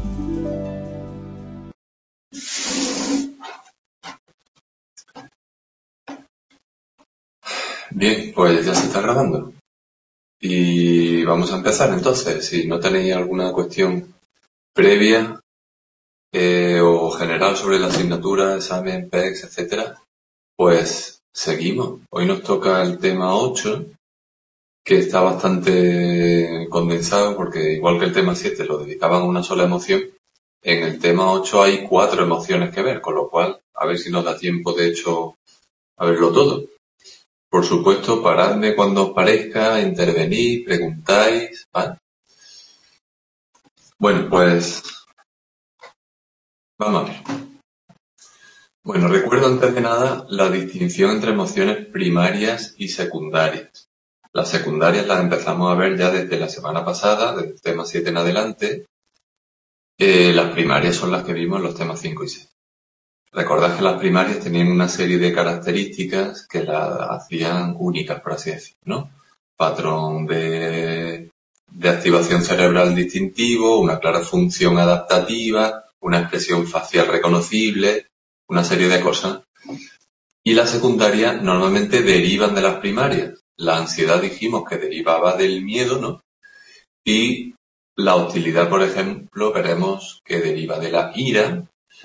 Bien, pues ya se está grabando. Y vamos a empezar entonces. Si no tenéis alguna cuestión previa o general sobre la asignatura, examen, PEX, etcétera, pues seguimos. Hoy nos toca el tema 8, que está bastante condensado porque igual que el tema 7 lo dedicaban a una sola emoción, en el tema 8 hay 4 emociones que ver, con lo cual a ver si nos da tiempo de hecho a verlo todo. Por supuesto, paradme cuando os parezca, intervenid, preguntáis, ¿vale? Bueno, pues vamos a ver. Bueno, recuerdo antes de nada la distinción entre emociones primarias y secundarias. Las secundarias las empezamos a ver ya desde la semana pasada, desde el tema 7 en adelante. Las primarias son las que vimos en los temas 5 y 6. Recordad que las primarias tenían una serie de características que las hacían únicas, por así decirlo, ¿no? Patrón de activación cerebral distintivo, una clara función adaptativa, una expresión facial reconocible, una serie de cosas. Y las secundarias normalmente derivan de las primarias. La ansiedad dijimos que derivaba del miedo, ¿no? Y la hostilidad, por ejemplo, veremos que deriva de la ira.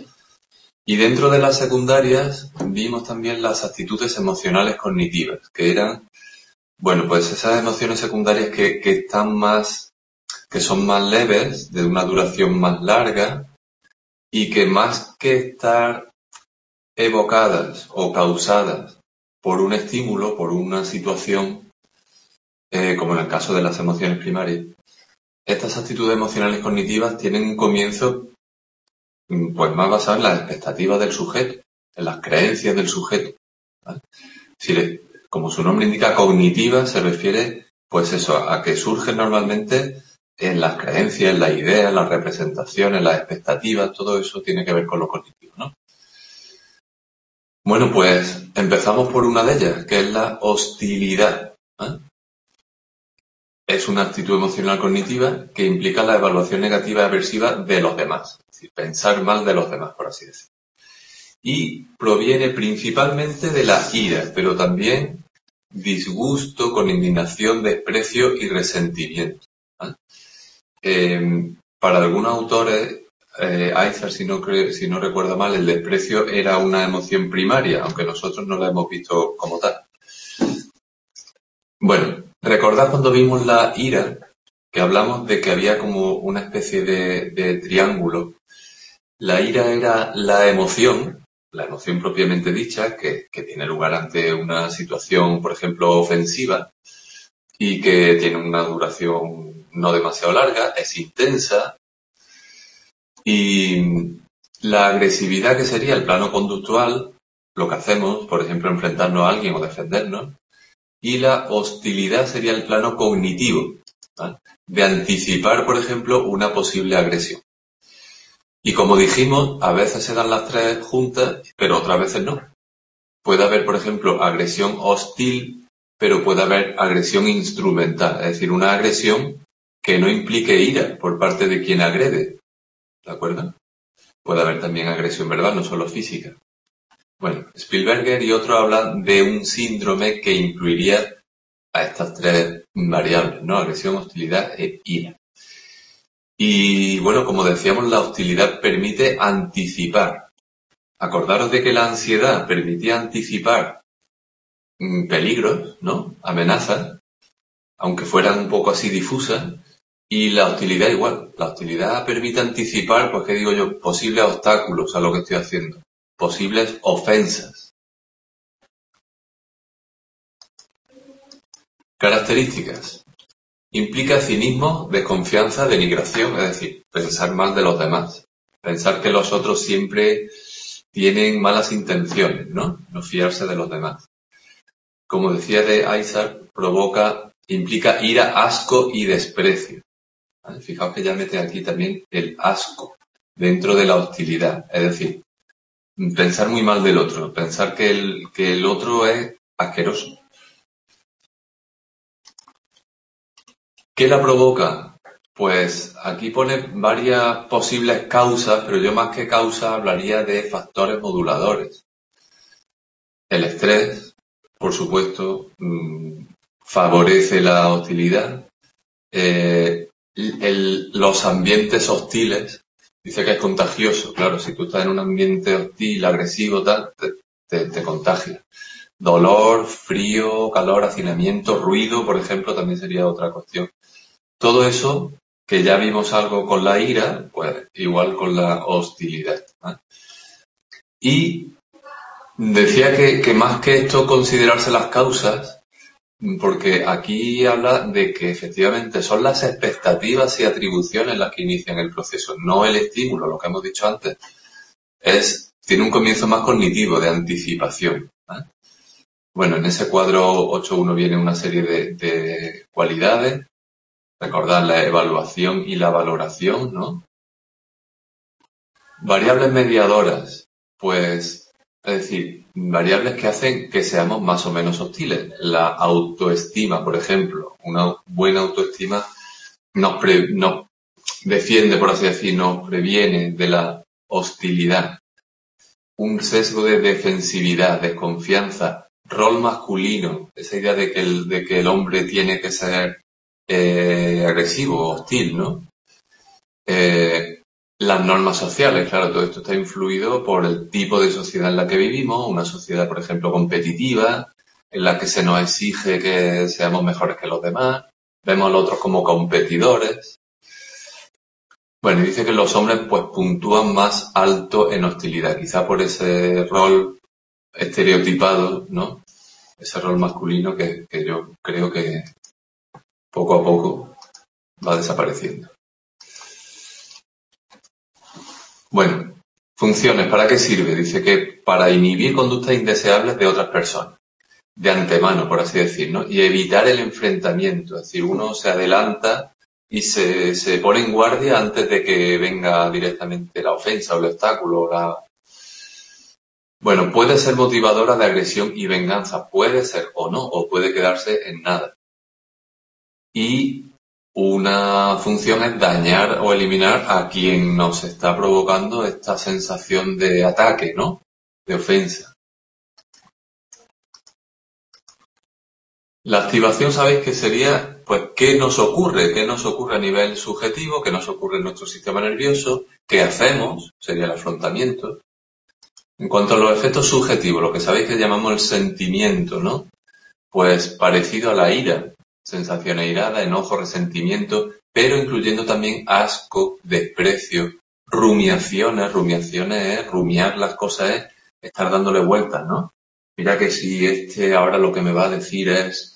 Y dentro de las secundarias vimos también las actitudes emocionales cognitivas, que eran, bueno, pues esas emociones secundarias que están más, que son más leves, de una duración más larga, y que más que estar evocadas o causadas por un estímulo, por una situación, como en el caso de las emociones primarias, estas actitudes emocionales cognitivas tienen un comienzo pues más basado en las expectativas del sujeto, en las creencias del sujeto, ¿vale? Si como su nombre indica, cognitiva, se refiere, pues eso, a que surgen normalmente en las creencias, en las ideas, en las representaciones, en las expectativas, todo eso tiene que ver con lo cognitivo, ¿no? Bueno, pues empezamos por una de ellas, que es la hostilidad, ¿eh? Es una actitud emocional cognitiva que implica la evaluación negativa y aversiva de los demás, es decir, pensar mal de los demás, por así decirlo. Y proviene principalmente de la ira, pero también disgusto, con indignación, desprecio y resentimiento, ¿vale? Para algunos autores, Aizar, si no recuerdo mal, el desprecio era una emoción primaria, aunque nosotros no la hemos visto como tal. Bueno, recordad cuando vimos la ira, que hablamos de que había como una especie de triángulo. La ira era la emoción propiamente dicha, que tiene lugar ante una situación, por ejemplo, ofensiva, y que tiene una duración no demasiado larga, es intensa, y la agresividad, que sería el plano conductual, lo que hacemos, por ejemplo, enfrentarnos a alguien o defendernos, y la hostilidad sería el plano cognitivo, ¿vale? De anticipar, por ejemplo, una posible agresión. Y como dijimos, a veces se dan las tres juntas, pero otras veces no. Puede haber, por ejemplo, agresión hostil, pero puede haber agresión instrumental, es decir, una agresión que no implique ira por parte de quien agrede, ¿de acuerdo? Puede haber también agresión verbal, no solo física. Bueno, Spielberger y otros hablan de un síndrome que incluiría a estas tres variables, ¿no? Agresión, hostilidad e ira. Y bueno, como decíamos, la hostilidad permite anticipar. Acordaros de que la ansiedad permitía anticipar peligros, ¿no? Amenazas, aunque fueran un poco así difusas, y la hostilidad igual. La hostilidad permite anticipar, pues, ¿qué digo yo? Posibles obstáculos a lo que estoy haciendo, posibles ofensas. Características. Implica cinismo, desconfianza, denigración, es decir, pensar mal de los demás. Pensar que los otros siempre tienen malas intenciones, ¿no? No fiarse de los demás. Como decía de Aizar, implica ira, asco y desprecio. ¿Vale? Fijaos que ya mete aquí también el asco dentro de la hostilidad. Es decir, pensar muy mal del otro, pensar que el otro es asqueroso. ¿Qué la provoca? Pues aquí pone varias posibles causas, pero yo más que causas hablaría de factores moduladores. El estrés, por supuesto, favorece la hostilidad. Los ambientes hostiles, dice que es contagioso. Claro, si tú estás en un ambiente hostil, agresivo, tal, te contagia. Dolor, frío, calor, hacinamiento, ruido, por ejemplo, también sería otra cuestión. Todo eso, que ya vimos algo con la ira, pues igual con la hostilidad, ¿eh? Y decía que más que esto considerarse las causas, porque aquí habla de que efectivamente son las expectativas y atribuciones las que inician el proceso, no el estímulo, lo que hemos dicho antes. Tiene un comienzo más cognitivo, de anticipación, ¿eh? Bueno, en ese cuadro 8.1 viene una serie de cualidades. Recordad la evaluación y la valoración, ¿no? Variables mediadoras, pues, es decir, variables que hacen que seamos más o menos hostiles. La autoestima, por ejemplo, una buena autoestima nos defiende, por así decir, nos previene de la hostilidad. Un sesgo de defensividad, desconfianza, rol masculino, esa idea de que el hombre tiene que ser agresivo, hostil, ¿no? Las normas sociales, claro, todo esto está influido por el tipo de sociedad en la que vivimos, una sociedad, por ejemplo, competitiva, en la que se nos exige que seamos mejores que los demás, vemos a los otros como competidores. Bueno, y dice que los hombres pues puntúan más alto en hostilidad, quizá por ese rol estereotipado, ¿no? Ese rol masculino que yo creo que poco a poco va desapareciendo. Bueno, funciones, ¿para qué sirve? Dice que para inhibir conductas indeseables de otras personas, de antemano, por así decir, ¿no? Y evitar el enfrentamiento, es decir, uno se adelanta y se pone en guardia antes de que venga directamente la ofensa o el obstáculo. Bueno, puede ser motivadora de agresión y venganza, puede ser o no, o puede quedarse en nada. Y una función es dañar o eliminar a quien nos está provocando esta sensación de ataque, ¿no? De ofensa. La activación, sabéis que sería, pues, ¿qué nos ocurre? ¿Qué nos ocurre a nivel subjetivo? ¿Qué nos ocurre en nuestro sistema nervioso? ¿Qué hacemos? Sería el afrontamiento. En cuanto a los efectos subjetivos, lo que sabéis que llamamos el sentimiento, ¿no? Pues parecido a la ira, sensación airada, enojo, resentimiento, pero incluyendo también asco, desprecio, rumiaciones. Rumiaciones es rumiar las cosas, es estar dándole vueltas, ¿no? Mira que si ahora lo que me va a decir es...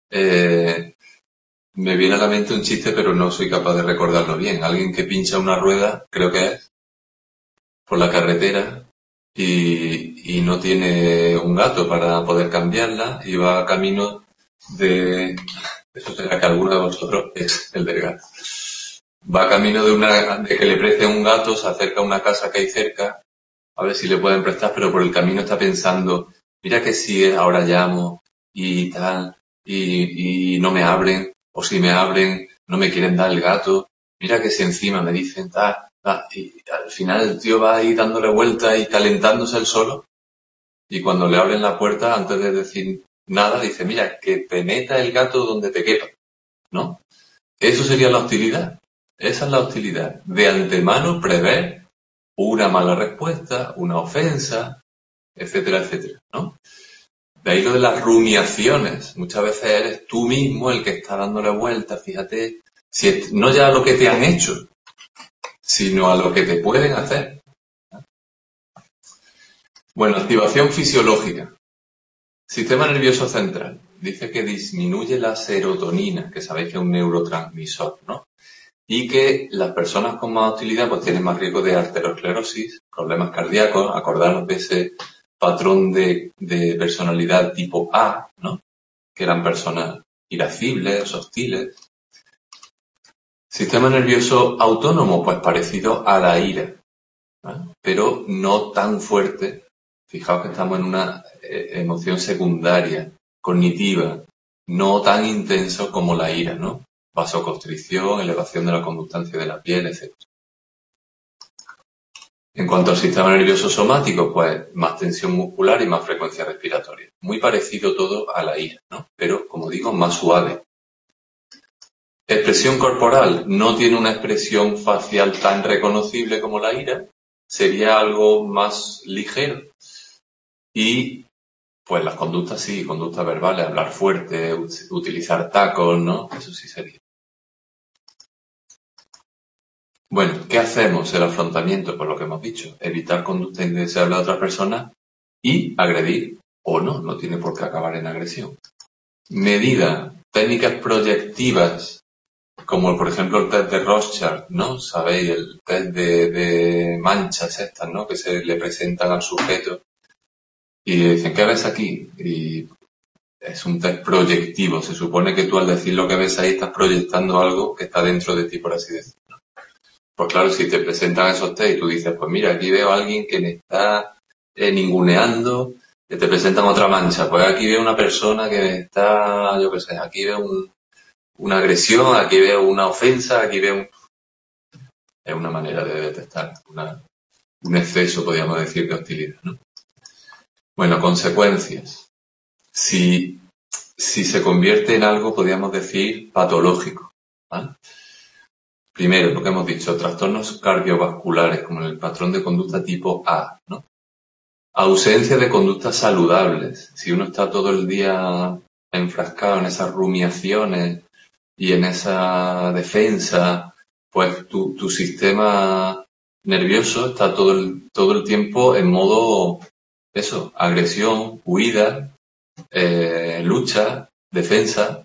me viene a la mente un chiste, pero no soy capaz de recordarlo bien. Alguien que pincha una rueda, creo que es, por la carretera y no tiene un gato para poder cambiarla y va camino de... Eso será que alguno de vosotros es el del gato. Va camino de que le preste un gato, se acerca a una casa que hay cerca, a ver si le pueden prestar, pero por el camino está pensando, mira que si ahora llamo y tal, y no me abren, o si me abren, no me quieren dar el gato, mira que si encima me dicen tal, y al final el tío va ahí dándole vueltas y calentándose el solo, y cuando le abren la puerta, antes de decir nada, dice, mira, que te meta el gato donde te quepa, ¿no? Eso sería la hostilidad. Esa es la hostilidad. De antemano prever una mala respuesta, una ofensa, etcétera, etcétera, ¿no? De ahí lo de las rumiaciones. Muchas veces eres tú mismo el que está dándole vueltas, fíjate, no ya a lo que te han hecho, sino a lo que te pueden hacer. Bueno, activación fisiológica. Sistema nervioso central. Dice que disminuye la serotonina, que sabéis que es un neurotransmisor, ¿no? Y que las personas con más hostilidad pues tienen más riesgo de arteriosclerosis, problemas cardíacos, acordaros de ese patrón de personalidad tipo A, ¿no? Que eran personas irascibles, hostiles. Sistema nervioso autónomo, pues parecido a la ira, ¿no? Pero no tan fuerte. Fijaos que estamos en una emoción secundaria, cognitiva, no tan intenso como la ira, ¿no? vasoconstricción, elevación de la conductancia de la piel, etc. En cuanto al sistema nervioso somático, pues más tensión muscular y más frecuencia respiratoria. Muy parecido todo a la ira, ¿no? Pero, como digo, más suave. Expresión corporal. No tiene una expresión facial tan reconocible como la ira. Sería algo más ligero. Y, pues las conductas sí, conductas verbales, hablar fuerte, utilizar tacos, ¿no? Eso sí sería. Bueno, ¿qué hacemos? El afrontamiento, por lo que hemos dicho. Evitar conducta indeseable a otra persona y agredir o no, no tiene por qué acabar en agresión. Medida, técnicas proyectivas, como por ejemplo el test de Rorschach, ¿no? ¿Sabéis? El test de manchas estas, ¿no? Que se le presentan al sujeto y dicen, ¿qué ves aquí? Y es un test proyectivo. Se supone que tú al decir lo que ves ahí estás proyectando algo que está dentro de ti, por así decirlo. Pues claro, si te presentan esos test y tú dices, pues mira, aquí veo a alguien que me está ninguneando, que te presentan otra mancha, pues aquí veo una persona que me está, yo qué sé, aquí veo una agresión, aquí veo una ofensa, aquí veo Es una manera de detectar un exceso, podríamos decir, de hostilidad, ¿no? Bueno, consecuencias. Si se convierte en algo, podríamos decir, patológico, ¿vale? Primero, lo que hemos dicho, trastornos cardiovasculares, como el patrón de conducta tipo A, ¿no? Ausencia de conductas saludables. Si uno está todo el día enfrascado en esas rumiaciones y en esa defensa, pues tu sistema nervioso está todo el tiempo en modo, agresión, huida, lucha, defensa.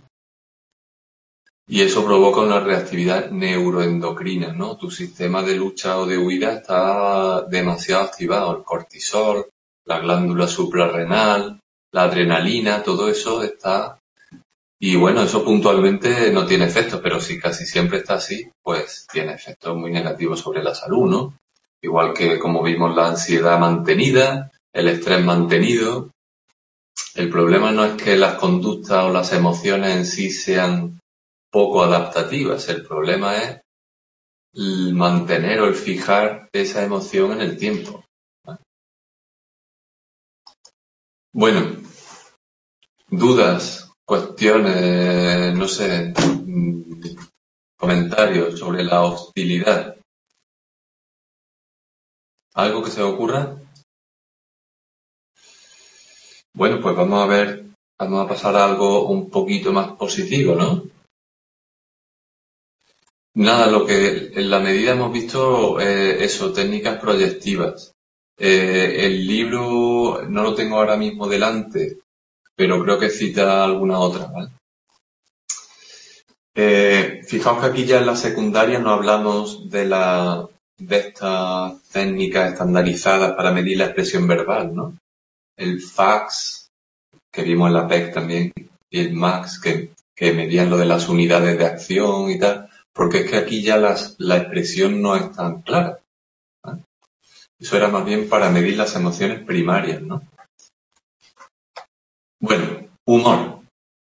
Y eso provoca una reactividad neuroendocrina, ¿no? Tu sistema de lucha o de huida está demasiado activado. El cortisol, la glándula suprarrenal, la adrenalina, todo eso está... Y bueno, eso puntualmente no tiene efectos, pero si casi siempre está así, pues tiene efectos muy negativos sobre la salud, ¿no? Igual que, como vimos, la ansiedad mantenida, el estrés mantenido. El problema no es que las conductas o las emociones en sí sean poco adaptativas. El problema es el mantener o el fijar esa emoción en el tiempo. Bueno, dudas, cuestiones, no sé, comentarios sobre la hostilidad. ¿Algo que se os ocurra? Bueno, pues vamos a pasar a algo un poquito más positivo, ¿no? Nada, lo que en la medida hemos visto, técnicas proyectivas. El libro no lo tengo ahora mismo delante, pero creo que cita alguna otra, ¿vale? Fijaos que aquí ya en la secundaria no hablamos de estas técnicas estandarizadas para medir la expresión verbal, ¿no? El FACS, que vimos en la PEC también, y el MAX, que medían lo de las unidades de acción y tal, porque es que aquí ya la expresión no es tan clara, ¿vale? Eso era más bien para medir las emociones primarias, ¿no? Bueno, humor.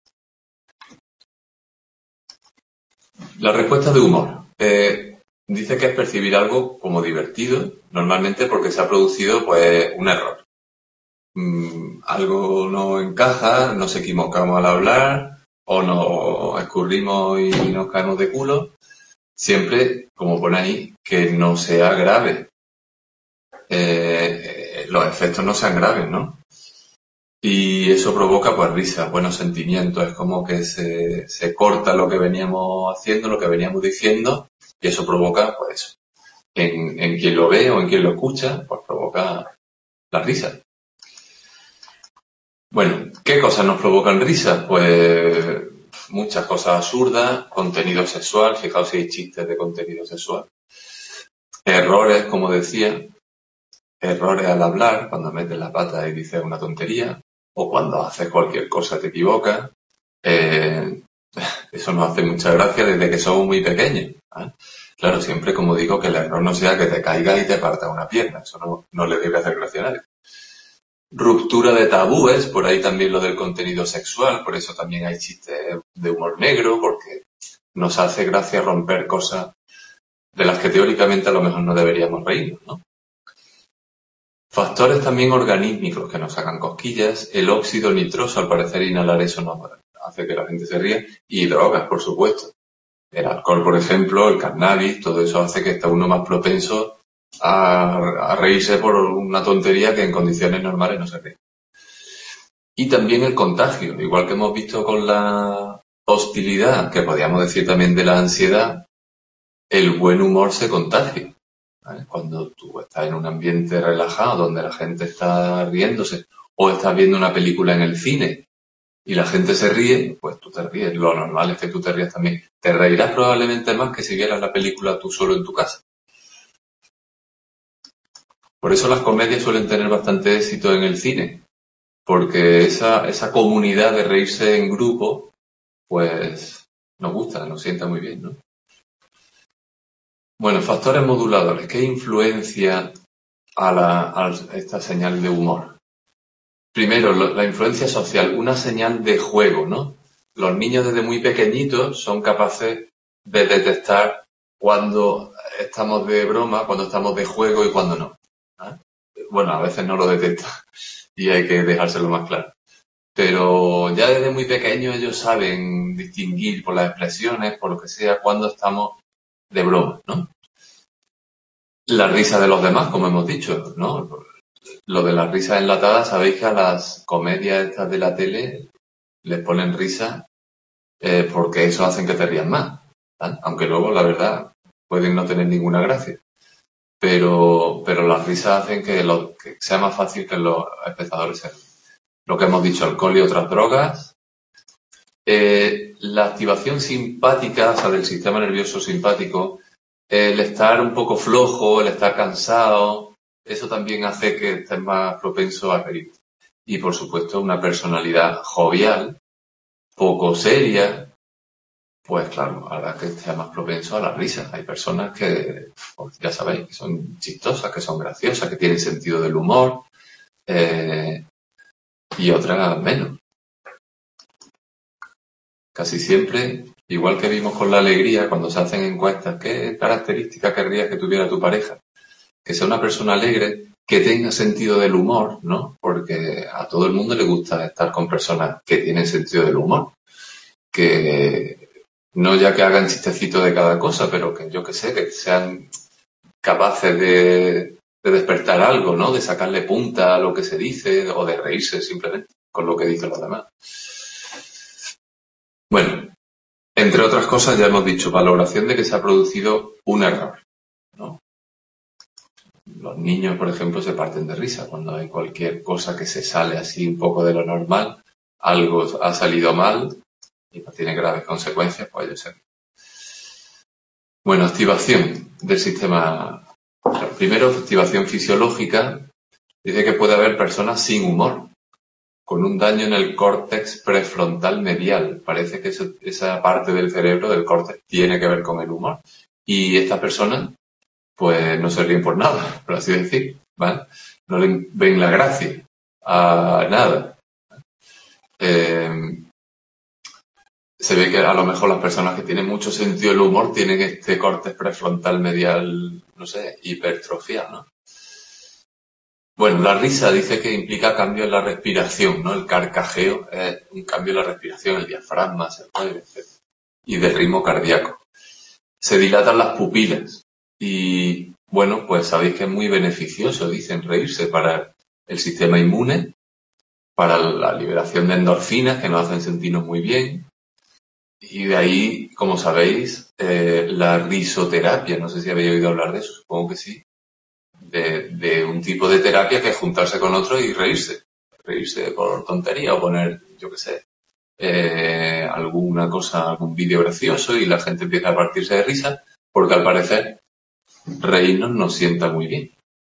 La respuesta de humor. Dice que es percibir algo como divertido, normalmente porque se ha producido pues un error. Algo no encaja, nos equivocamos al hablar o nos escurrimos y nos caemos de culo. Siempre, como pone ahí, que no sea grave. Los efectos no sean graves, ¿no? Y eso provoca pues risa, buenos sentimientos, es como que se corta lo que veníamos haciendo, lo que veníamos diciendo, y eso provoca pues eso. En quien lo ve o en quien lo escucha, pues provoca la risa. Bueno, ¿qué cosas nos provocan risa? Pues muchas cosas absurdas, contenido sexual, fijaos si hay chistes de contenido sexual. Errores, como decía, errores al hablar, cuando metes la pata y dices una tontería, o cuando haces cualquier cosa te equivocas. Eso nos hace mucha gracia desde que somos muy pequeños, ¿eh? Claro, siempre como digo, que el error no sea que te caiga y te parta una pierna, eso no le debe hacer gracia a nadie. Ruptura de tabúes, por ahí también lo del contenido sexual, por eso también hay chistes de humor negro, porque nos hace gracia romper cosas de las que teóricamente a lo mejor no deberíamos reírnos, ¿no? Factores también organísmicos que nos sacan cosquillas, el óxido nitroso, al parecer inhalar eso nos hace que la gente se ría, y drogas, por supuesto. El alcohol, por ejemplo, el cannabis, todo eso hace que esté uno más propenso a reírse por una tontería que en condiciones normales no se ríe. Y también el contagio, igual que hemos visto con la hostilidad, que podríamos decir también de la ansiedad, el buen humor se contagia, ¿vale? Cuando tú estás en un ambiente relajado donde la gente está riéndose o estás viendo una película en el cine y la gente se ríe, pues tú te ríes. Lo normal es que tú te rías también. Te reirás probablemente más que si vieras la película tú solo en tu casa. Por eso las comedias suelen tener bastante éxito en el cine, porque esa comunidad de reírse en grupo, pues nos gusta, nos sienta muy bien, ¿no? Bueno, factores moduladores. ¿Qué influencia a esta señal de humor? Primero, la influencia social, una señal de juego, ¿no? Los niños desde muy pequeñitos son capaces de detectar cuando estamos de broma, cuando estamos de juego y cuando no, ¿eh? Bueno, a veces no lo detectan y hay que dejárselo más claro. Pero ya desde muy pequeños ellos saben distinguir por las expresiones, por lo que sea, cuando estamos de broma, ¿no? La risa de los demás, como hemos dicho, ¿no? Lo de las risas enlatadas, sabéis que a las comedias estas de la tele les ponen risa porque eso hacen que te rías más, ¿vale? Aunque luego, la verdad, pueden no tener ninguna gracia. Pero las risas hacen que sea más fácil que los espectadores se rían. Lo que hemos dicho, alcohol y otras drogas. La activación simpática, o sea, del sistema nervioso simpático, el estar un poco flojo, el estar cansado, eso también hace que estés más propenso a reír. Y, por supuesto, una personalidad jovial, poco seria, pues claro, hará que esté más propenso a la risa. Hay personas que, pues, ya sabéis, que son chistosas, que son graciosas, que tienen sentido del humor, y otras menos. Casi siempre, igual que vimos con la alegría, cuando se hacen encuestas, ¿qué característica querrías que tuviera tu pareja? Que sea una persona alegre, que tenga sentido del humor, ¿no? Porque a todo el mundo le gusta estar con personas que tienen sentido del humor. Que no ya que hagan chistecitos de cada cosa, pero que yo que sé, que sean capaces de despertar algo, ¿no? De sacarle punta a lo que se dice o de reírse simplemente con lo que dicen los demás. Bueno, entre otras cosas ya hemos dicho, valoración de que se ha producido un error, ¿no? Los niños, por ejemplo, se parten de risa cuando hay cualquier cosa que se sale así un poco de lo normal, algo ha salido mal y no tiene graves consecuencias, pues ellos se... Bueno, activación del sistema. Primero, activación fisiológica. Dice que puede haber personas sin humor, con un daño en el córtex prefrontal medial. Parece que esa parte del cerebro, del córtex, tiene que ver con el humor. Y estas personas, pues, no se ríen por nada, por así decir, ¿vale? No le ven la gracia a nada. Se ve que a lo mejor las personas que tienen mucho sentido del humor tienen este córtex prefrontal medial, no sé, hipertrofiado, ¿no? Bueno, la risa dice que implica cambio en la respiración, ¿no? El carcajeo es un cambio en la respiración, el diafragma se mueve, etc. Y del ritmo cardíaco. Se dilatan las pupilas y, bueno, pues sabéis que es muy beneficioso, dicen, reírse para el sistema inmune, para la liberación de endorfinas que nos hacen sentirnos muy bien. Y de ahí, como sabéis, la risoterapia, no sé si habéis oído hablar de eso, supongo que sí, de un tipo de terapia que es juntarse con otro y reírse por tontería o poner, yo qué sé, alguna cosa, algún vídeo gracioso y la gente empieza a partirse de risa, porque al parecer reírnos nos sienta muy bien.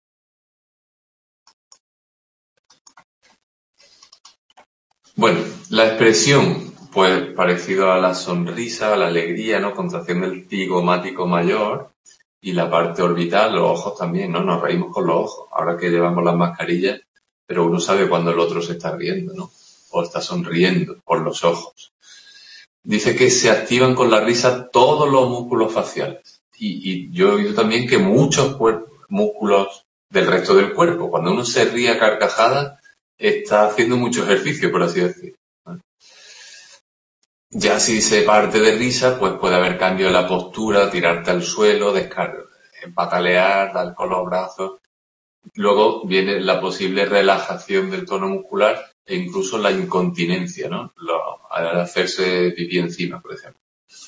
Bueno, la expresión, pues parecido a la sonrisa, a la alegría, ¿no? Contracción del cigomático mayor y la parte orbital, los ojos también, ¿no? Nos reímos con los ojos. Ahora que llevamos las mascarillas, pero uno sabe cuando el otro se está riendo, ¿no? O está sonriendo por los ojos. dice que se activan con la risa todos los músculos faciales. Y yo he oído también que muchos músculos del resto del cuerpo, cuando uno se ríe a carcajadas, está haciendo mucho ejercicio, por así decir. Ya si se parte de risa, pues puede haber cambio de la postura, tirarte al suelo, patalear, dar con los brazos. Luego viene la posible relajación del tono muscular e incluso la incontinencia, ¿no? Al hacerse pipí encima, por ejemplo.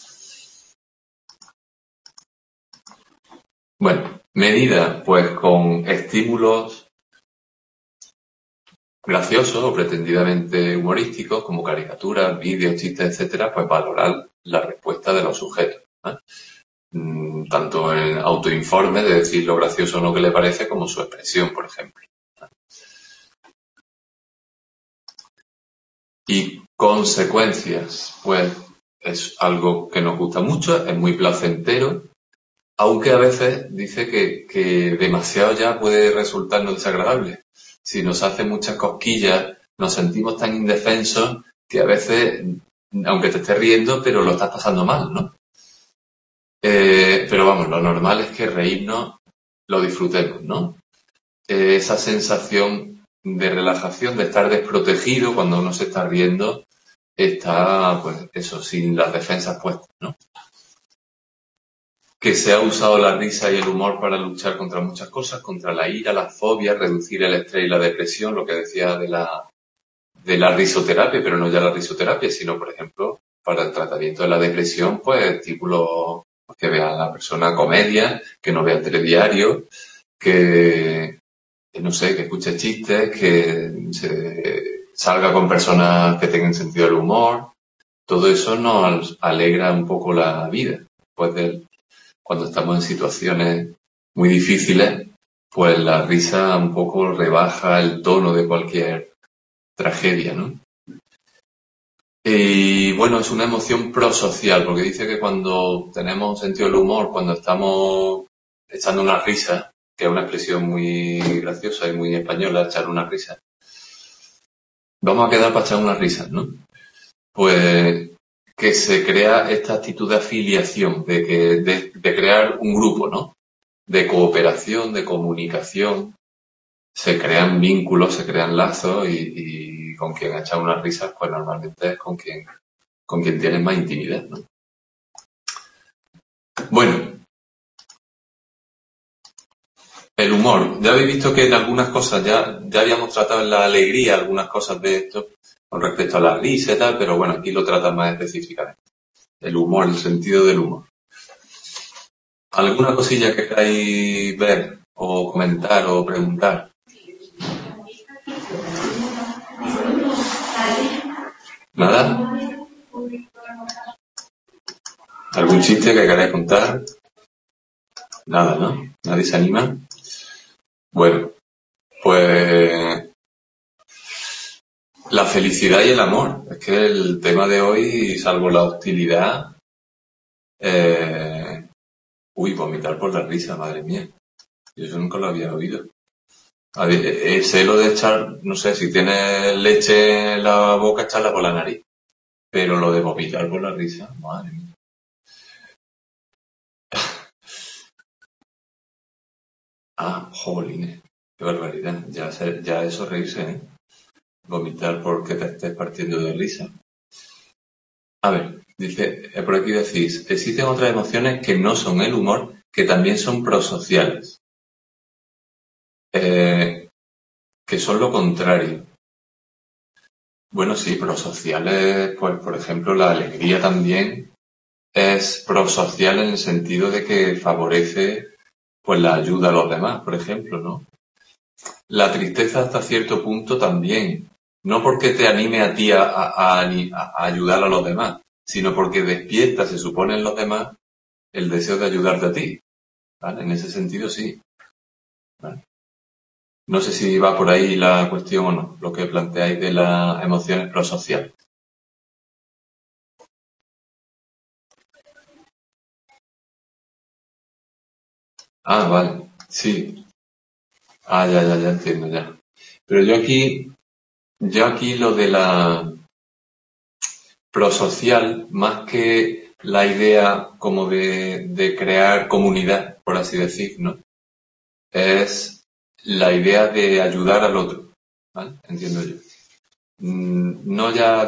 Bueno, medida, pues con estímulos graciosos o pretendidamente humorísticos, como caricaturas, vídeos, chistes, etcétera, pues valorar la respuesta de los sujetos, ¿no? Tanto en autoinforme de decir lo gracioso o no que le parece, como su expresión, por ejemplo. Y consecuencias, pues es algo que nos gusta mucho, es muy placentero, aunque a veces dice que demasiado ya puede resultarnos desagradable. Si nos hace muchas cosquillas, nos sentimos tan indefensos que a veces, aunque te estés riendo, pero lo estás pasando mal, ¿no? Pero vamos, lo normal es que reírnos lo disfrutemos, ¿no? Esa sensación de relajación, de estar desprotegido cuando uno se está riendo, está, pues eso, sin las defensas puestas, ¿no? Que se ha usado la risa y el humor para luchar contra muchas cosas, contra la ira, las fobias, reducir el estrés y la depresión, lo que decía de la risoterapia, pero no ya la risoterapia, sino, por ejemplo, para el tratamiento de la depresión, pues estímulos que vea la persona comedia, que no vea telediario, que no sé, que escuche chistes, que salga con personas que tengan sentido del humor. Todo eso nos alegra un poco la vida. Cuando estamos en situaciones muy difíciles, pues la risa un poco rebaja el tono de cualquier tragedia, ¿no? Y bueno, es una emoción prosocial, porque dice que cuando tenemos sentido del humor, cuando estamos echando una risa, que es una expresión muy graciosa y muy española, echar una risa, vamos a quedar para echar una risa, ¿no? Pues que se crea esta actitud de afiliación, de crear un grupo, ¿no? De cooperación, de comunicación, se crean vínculos, se crean lazos y con quien echa unas risas, pues normalmente es con quien tienes más intimidad, ¿no? Bueno, el humor. Ya habéis visto que en algunas cosas ya habíamos tratado en la alegría algunas cosas de esto con respecto a la risa y tal, pero bueno, aquí lo tratan más específicamente. El humor, el sentido del humor. ¿Alguna cosilla que queráis ver o comentar o preguntar? ¿Nada? ¿Algún chiste que queráis contar? Nada, ¿no? ¿Nadie se anima? Bueno, pues la felicidad y el amor. Es que el tema de hoy, salvo la hostilidad, vomitar por la risa, madre mía. Yo eso nunca lo había oído. Sé lo de echar, no sé, si tienes leche en la boca, echarla por la nariz. Pero lo de vomitar por la risa, madre mía. Ah, jolines, qué barbaridad. Ya eso reírse, ¿eh? Vomitar porque te estés partiendo de risa. A ver, dice, por aquí decís, existen otras emociones que no son el humor, que también son prosociales. Que son lo contrario. Bueno, sí, prosociales, pues por ejemplo, la alegría también es prosocial en el sentido de que favorece pues la ayuda a los demás, por ejemplo, ¿no? La tristeza hasta cierto punto también, no porque te anime a ti a ayudar a los demás, sino porque despierta, se supone, en los demás el deseo de ayudarte a ti, ¿vale? En ese sentido sí, ¿vale? No sé si va por ahí la cuestión o no, lo que planteáis de las emociones prosociales. Ah, vale, sí. Ah, ya entiendo, ya. Pero yo aquí lo de prosocial, más que la idea como de crear comunidad, por así decir, ¿no? Es la idea de ayudar al otro, ¿vale? Entiendo yo. No ya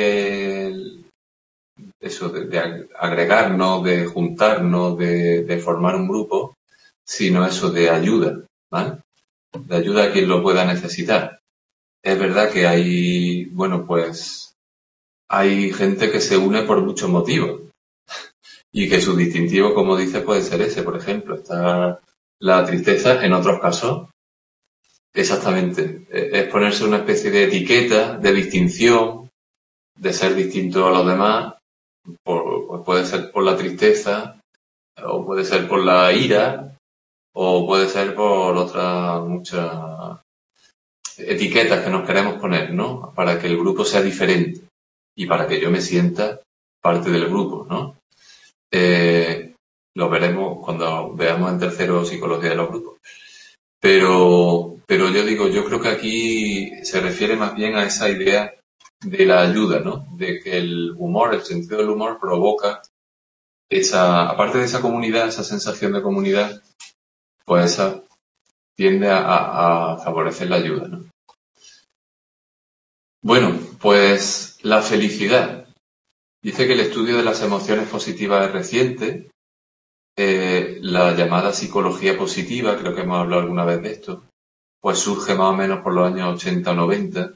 eso, de agregarnos, de juntarnos, de formar un grupo, sino eso de ayuda, ¿vale? De ayuda a quien lo pueda necesitar. Es verdad que hay, bueno, pues hay gente que se une por muchos motivos y que su distintivo, como dice, puede ser ese, por ejemplo. Está la tristeza, en otros casos, exactamente, es ponerse una especie de etiqueta, de distinción, de ser distinto a los demás, pues puede ser por la tristeza, o puede ser por la ira, o puede ser por otras muchas etiquetas que nos queremos poner, ¿no? Para que el grupo sea diferente y para que yo me sienta parte del grupo, ¿no? Lo veremos cuando veamos en tercero psicología de los grupos. Pero yo digo, yo creo que aquí se refiere más bien a esa idea de la ayuda, ¿no? De que el humor, el sentido del humor provoca aparte de esa comunidad, esa sensación de comunidad, pues esa tiende a favorecer la ayuda, ¿no? Bueno, pues la felicidad. Dice que el estudio de las emociones positivas es reciente. La llamada psicología positiva, creo que hemos hablado alguna vez de esto, pues surge más o menos por los años 80 o 90.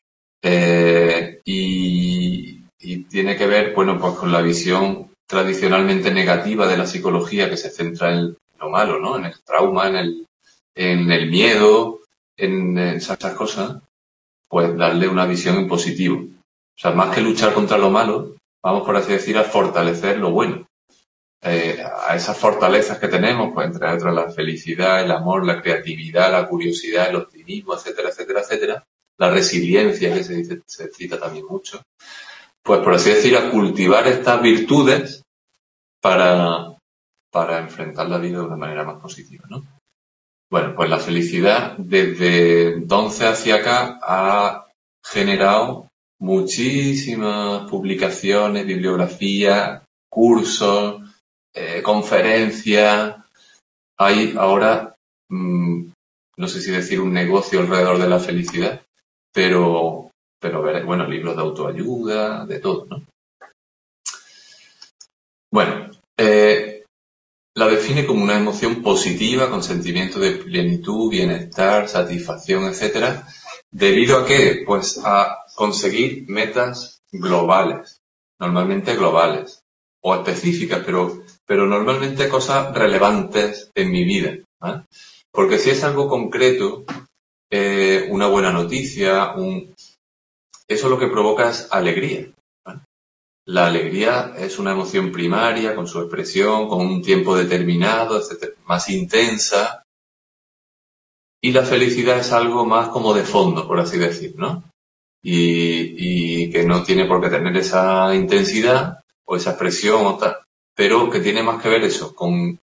Y tiene que ver, bueno, pues con la visión tradicionalmente negativa de la psicología que se centra en lo malo, ¿no? En el trauma, en el miedo, en esas cosas, pues darle una visión en positivo. O sea, más que luchar contra lo malo, vamos por así decir a fortalecer lo bueno. A esas fortalezas que tenemos, pues entre otras la felicidad, el amor, la creatividad, la curiosidad, el optimismo, etcétera, etcétera, etcétera, la resiliencia que se cita también mucho, pues por así decir, a cultivar estas virtudes para enfrentar la vida de una manera más positiva, ¿no? Bueno, pues la felicidad desde entonces hacia acá ha generado muchísimas publicaciones, bibliografías, cursos, conferencias. Hay ahora, no sé si decir un negocio alrededor de la felicidad, pero bueno, libros de autoayuda, de todo, ¿no? Bueno, la define como una emoción positiva con sentimiento de plenitud, bienestar, satisfacción, etcétera. ¿Debido a qué? Pues a conseguir metas globales, normalmente globales, o específicas, pero normalmente cosas relevantes en mi vida, ¿vale? Porque si es algo concreto, una buena noticia, eso lo que provoca es alegría, ¿vale? La alegría es una emoción primaria, con su expresión, con un tiempo determinado, etcétera, más intensa. Y la felicidad es algo más como de fondo, por así decir, ¿no? Y que no tiene por qué tener esa intensidad o esa expresión o tal, pero que tiene más que ver eso, con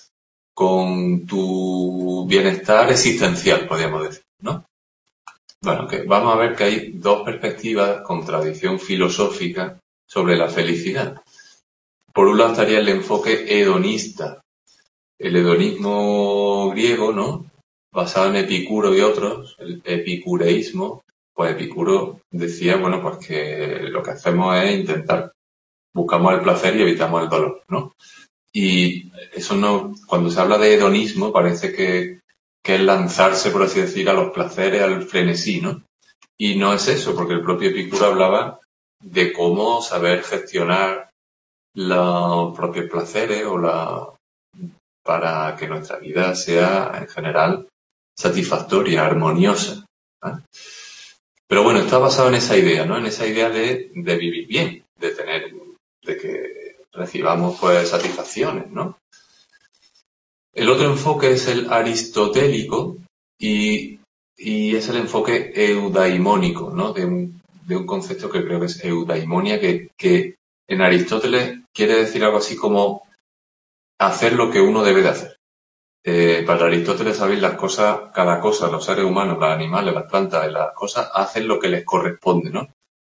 tu bienestar existencial, podríamos decir, ¿no? Bueno, que vamos a ver que hay dos perspectivas con tradición filosófica sobre la felicidad. Por un lado estaría el enfoque hedonista, el hedonismo griego, ¿no? Basado en Epicuro y otros, el epicureísmo. Pues Epicuro decía, bueno, pues que lo que hacemos es buscamos el placer y evitamos el dolor, ¿no? Y eso no, cuando se habla de hedonismo parece que es lanzarse, por así decir, a los placeres, al frenesí, ¿no? Y no es eso, porque el propio Epicuro hablaba de cómo saber gestionar los propios placeres para que nuestra vida sea, en general, satisfactoria, armoniosa, ¿eh? Pero bueno, está basado en esa idea, ¿no? En esa idea de vivir bien, de que recibamos, pues, satisfacciones, ¿no? El otro enfoque es el aristotélico y es el enfoque eudaimónico, ¿no? De un concepto que creo que es eudaimonia, que en Aristóteles quiere decir algo así como hacer lo que uno debe de hacer. Para Aristóteles, sabéis, cada cosa, los seres humanos, los animales, las plantas, las cosas, hacen lo que les corresponde, ¿no?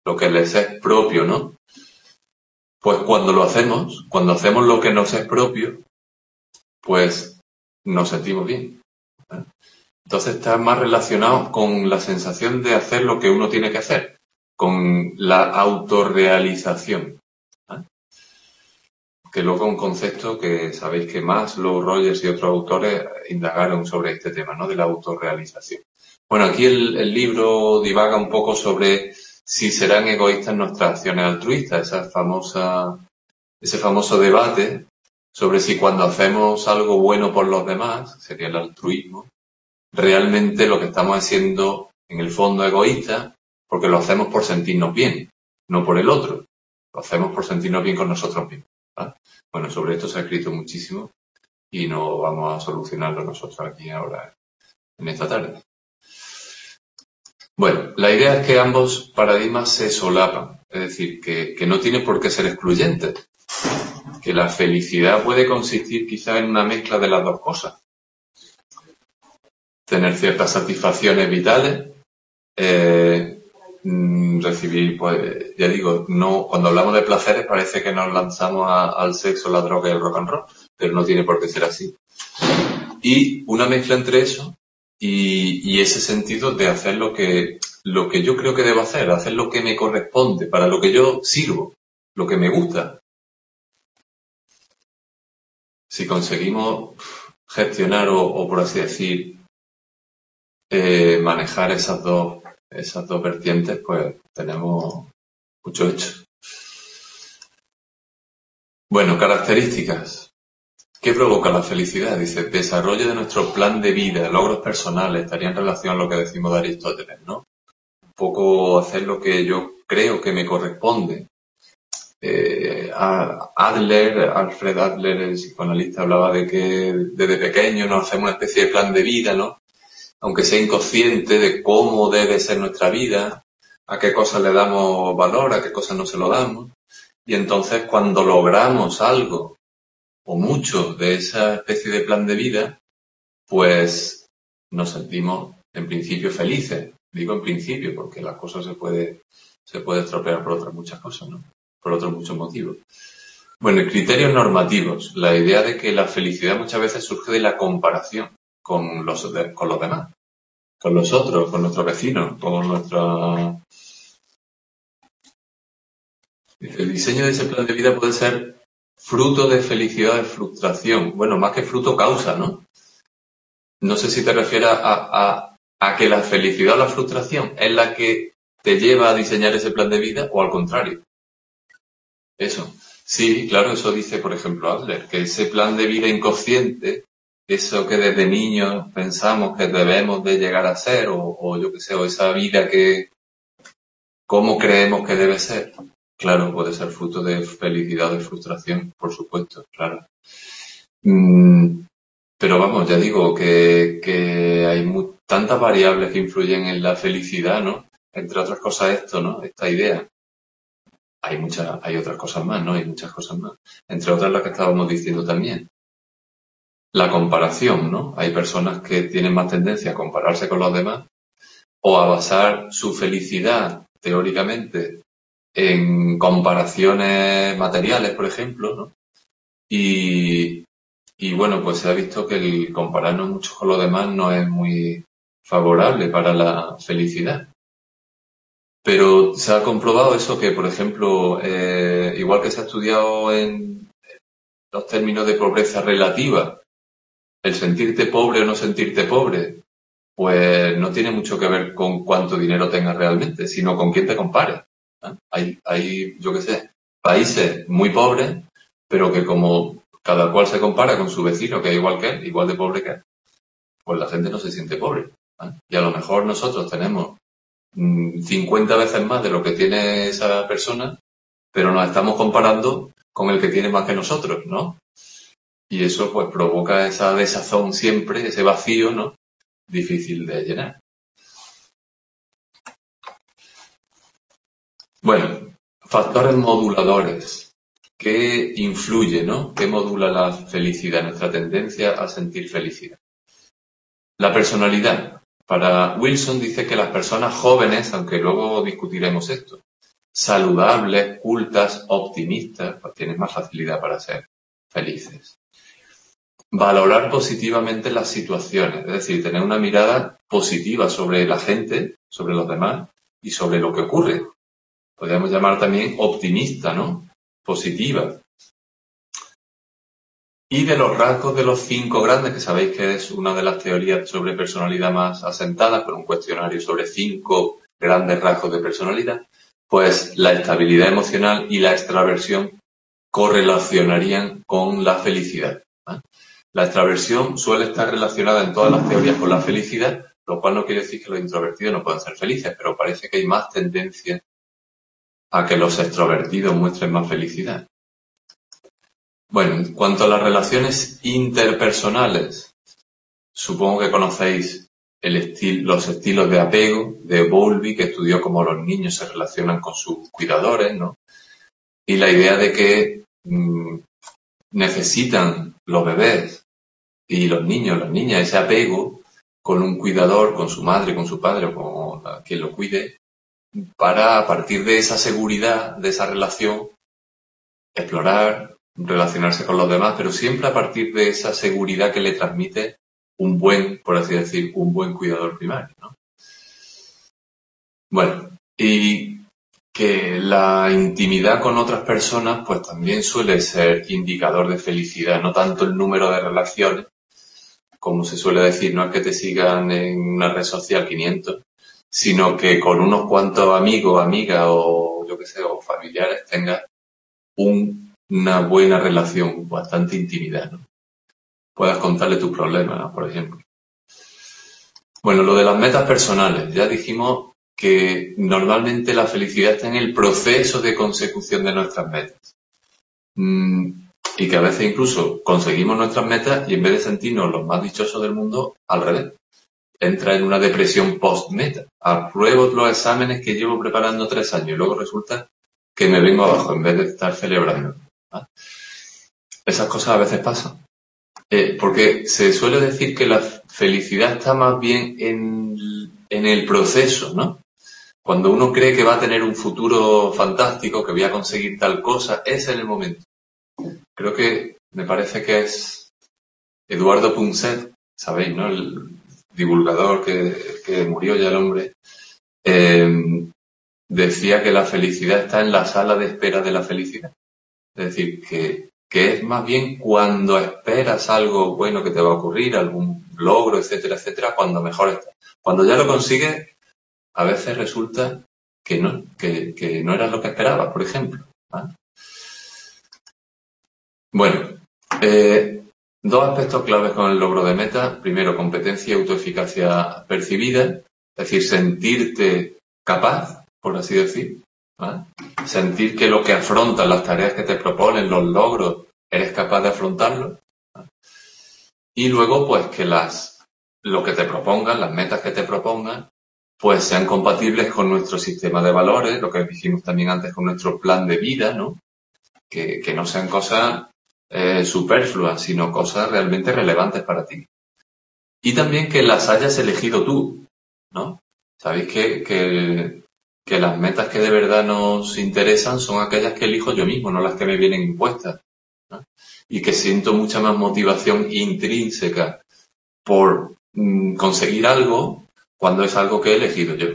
lo que les es propio, ¿no? Pues cuando hacemos lo que nos es propio, pues nos sentimos bien, ¿eh? Entonces está más relacionado con la sensación de hacer lo que uno tiene que hacer, con la autorrealización, ¿eh? Que luego un concepto que sabéis que Maslow, Rogers y otros autores indagaron sobre este tema, ¿no? De la autorrealización. Bueno, aquí el libro divaga un poco sobre si serán egoístas nuestras acciones altruistas, ese famoso debate sobre si cuando hacemos algo bueno por los demás, sería el altruismo, realmente lo que estamos haciendo en el fondo egoísta, porque lo hacemos por sentirnos bien, no por el otro. Lo hacemos por sentirnos bien con nosotros mismos, ¿vale? Bueno, sobre esto se ha escrito muchísimo y no vamos a solucionarlo nosotros aquí ahora en esta tarde. Bueno, la idea es que ambos paradigmas se solapan, es decir, que no tiene por qué ser excluyentes, que la felicidad puede consistir quizá en una mezcla de las dos cosas. Tener ciertas satisfacciones vitales, recibir, pues, ya digo, no, cuando hablamos de placeres parece que nos lanzamos al sexo, la droga y el rock and roll, pero no tiene por qué ser así. Y una mezcla entre eso y ese sentido de hacer lo que yo creo que debo hacer lo que me corresponde, para lo que yo sirvo, lo que me gusta. Si conseguimos gestionar o por así decir, manejar esas dos vertientes, pues tenemos mucho hecho. Bueno, características. ¿Qué provoca la felicidad? Dice, desarrollo de nuestro plan de vida, logros personales, estaría en relación a lo que decimos de Aristóteles, ¿no? Un poco hacer lo que yo creo que me corresponde. Alfred Adler, el psicoanalista, hablaba de que desde pequeño nos hacemos una especie de plan de vida, ¿no? Aunque sea inconsciente de cómo debe ser nuestra vida, a qué cosas le damos valor, a qué cosas no se lo damos. Y entonces cuando logramos algo o mucho de esa especie de plan de vida, pues nos sentimos en principio felices. Digo en principio porque las cosas se puede estropear por otras muchas cosas, ¿no? Por otros muchos motivos. Bueno, y criterios normativos. La idea de que la felicidad muchas veces surge de la comparación con los demás, con los otros, con nuestros vecinos, con nuestra... El diseño de ese plan de vida puede ser fruto de felicidad, de frustración. Bueno, más que fruto, causa, ¿no? No sé si te refieres a que la felicidad o la frustración es la que te lleva a diseñar ese plan de vida o al contrario. Eso. Sí, claro, eso dice, por ejemplo, Adler, que ese plan de vida inconsciente, eso que desde niños pensamos que debemos de llegar a ser, o yo qué sé, o esa vida que, ¿cómo creemos que debe ser? Claro, puede ser fruto de felicidad o de frustración, por supuesto, claro. Pero vamos, ya digo que hay tantas variables que influyen en la felicidad, ¿no? Entre otras cosas esto, ¿no? Esta idea. Hay otras cosas más, ¿no? Hay muchas cosas más. Entre otras las que estábamos diciendo también. La comparación, ¿no? Hay personas que tienen más tendencia a compararse con los demás o a basar su felicidad, teóricamente, en comparaciones materiales, por ejemplo, ¿no? Y bueno, pues se ha visto que el compararnos mucho con los demás no es muy favorable para la felicidad. Pero se ha comprobado eso que, por ejemplo, igual que se ha estudiado en los términos de pobreza relativa, el sentirte pobre o no sentirte pobre, pues no tiene mucho que ver con cuánto dinero tengas realmente, sino con quién te compares, ¿eh? Hay, yo qué sé, países muy pobres, pero que como cada cual se compara con su vecino, que es igual que él, igual de pobre que él, pues la gente no se siente pobre, ¿eh? Y a lo mejor nosotros tenemos 50 veces más de lo que tiene esa persona, pero nos estamos comparando con el que tiene más que nosotros, ¿no? Y eso pues provoca esa desazón siempre, ese vacío, ¿no? Difícil de llenar. Bueno, factores moduladores. ¿Qué influye, ¿no? ¿Qué modula la felicidad, nuestra tendencia a sentir felicidad? La personalidad. Para Wilson dice que las personas jóvenes, aunque luego discutiremos esto, saludables, cultas, optimistas, pues tienes más facilidad para ser felices. Valorar positivamente las situaciones, es decir, tener una mirada positiva sobre la gente, sobre los demás y sobre lo que ocurre. Podríamos llamar también optimista, ¿no? Positiva. Y de los rasgos de los 5 grandes, que sabéis que es una de las teorías sobre personalidad más asentadas, con un cuestionario sobre 5 grandes rasgos de personalidad, pues la estabilidad emocional y la extraversión correlacionarían con la felicidad. La extraversión suele estar relacionada en todas las teorías con la felicidad, lo cual no quiere decir que los introvertidos no puedan ser felices, pero parece que hay más tendencia a que los extrovertidos muestren más felicidad. Bueno, en cuanto a las relaciones interpersonales, supongo que conocéis los estilos de apego de Bowlby, que estudió cómo los niños se relacionan con sus cuidadores, ¿no? Y la idea de que necesitan los bebés y los niños, las niñas, ese apego con un cuidador, con su madre, con su padre o con quien lo cuide, para a partir de esa seguridad, de esa relación, explorar, relacionarse con los demás, pero siempre a partir de esa seguridad que le transmite un buen, por así decir, un buen cuidador primario, ¿no? Bueno, y que la intimidad con otras personas pues también suele ser indicador de felicidad, no tanto el número de relaciones, como se suele decir, no es que te sigan en una red social 500, sino que con unos cuantos amigos, amigas o yo que sé, o familiares tengas una buena relación, bastante intimidad, ¿no? Puedas contarle tus problemas, ¿no? Por ejemplo. Bueno, lo de las metas personales. Ya dijimos que normalmente la felicidad está en el proceso de consecución de nuestras metas. Y que a veces incluso conseguimos nuestras metas y en vez de sentirnos los más dichosos del mundo, al revés. Entra en una depresión post-meta. Apruebo los exámenes que llevo preparando 3 años y luego resulta que me vengo abajo en vez de estar celebrando. ¿Ah? Esas cosas a veces pasan. Porque se suele decir que la felicidad está más bien en el proceso, ¿no? Cuando uno cree que va a tener un futuro fantástico, que voy a conseguir tal cosa, es en el momento. Creo que me parece que es Eduardo Punset, ¿sabéis, no? El divulgador que murió ya el hombre, decía que la felicidad está en la sala de espera de la felicidad. Es decir, que es más bien cuando esperas algo bueno que te va a ocurrir, algún logro, etcétera, etcétera, cuando mejor estás. Cuando ya lo consigues, a veces resulta que no era lo que esperabas, por ejemplo. ¿Vale? Bueno, 2 aspectos claves con el logro de meta. Primero, competencia y autoeficacia percibida, es decir, sentirte capaz, por así decir, ¿vale? Sentir que lo que afrontas, las tareas que te proponen, los logros, eres capaz de afrontarlos. ¿Vale? Y luego, pues que lo que te propongan, las metas que te propongan, pues sean compatibles con nuestro sistema de valores, lo que dijimos también antes con nuestro plan de vida, ¿no? Que no sean cosas superfluas, sino cosas realmente relevantes para ti. Y también que las hayas elegido tú, ¿no? Sabéis que las metas que de verdad nos interesan son aquellas que elijo yo mismo, no las que me vienen impuestas, ¿no? Y que siento mucha más motivación intrínseca por conseguir algo cuando es algo que he elegido yo.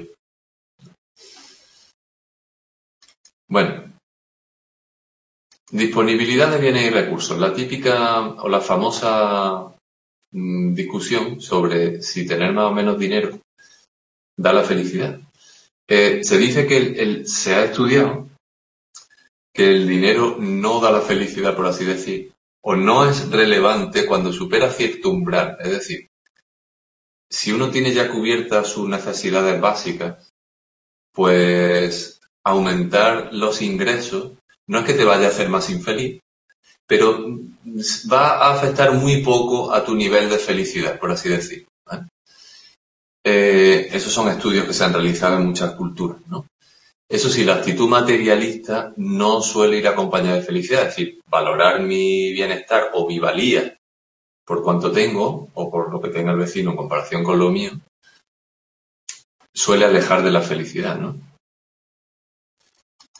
Bueno, disponibilidad de bienes y recursos. La típica o la famosa discusión sobre si tener más o menos dinero da la felicidad. Se dice que se ha estudiado que el dinero no da la felicidad, por así decir, o no es relevante cuando supera cierto umbral. Es decir, si uno tiene ya cubiertas sus necesidades básicas, pues aumentar los ingresos no es que te vaya a hacer más infeliz, pero va a afectar muy poco a tu nivel de felicidad, por así decir. ¿Vale? Esos son estudios que se han realizado en muchas culturas, ¿no? Eso sí, la actitud materialista no suele ir acompañada de felicidad, es decir, valorar mi bienestar o mi valía por cuanto tengo o por lo que tenga el vecino en comparación con lo mío, suele alejar de la felicidad, ¿no?